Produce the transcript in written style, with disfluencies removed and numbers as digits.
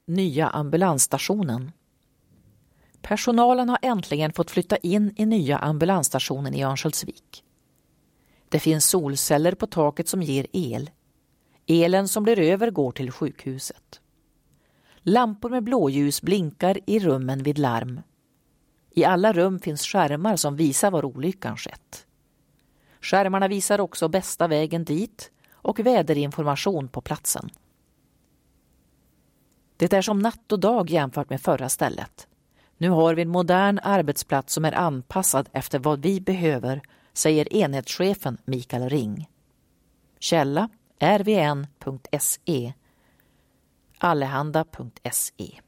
Nya ambulansstationen. Personalen har äntligen fått flytta in i nya ambulansstationen i Örnsköldsvik. Det finns solceller på taket som ger el. Elen som blir över går till sjukhuset. Lampor med blåljus blinkar i rummen vid larm. I alla rum finns skärmar som visar var olyckan skett. Skärmarna visar också bästa vägen dit och väderinformation på platsen. Det är som natt och dag jämfört med förra stället. Nu har vi en modern arbetsplats som är anpassad efter vad vi behöver, säger enhetschefen Mikael Ring. Källa rvn.se allehanda.se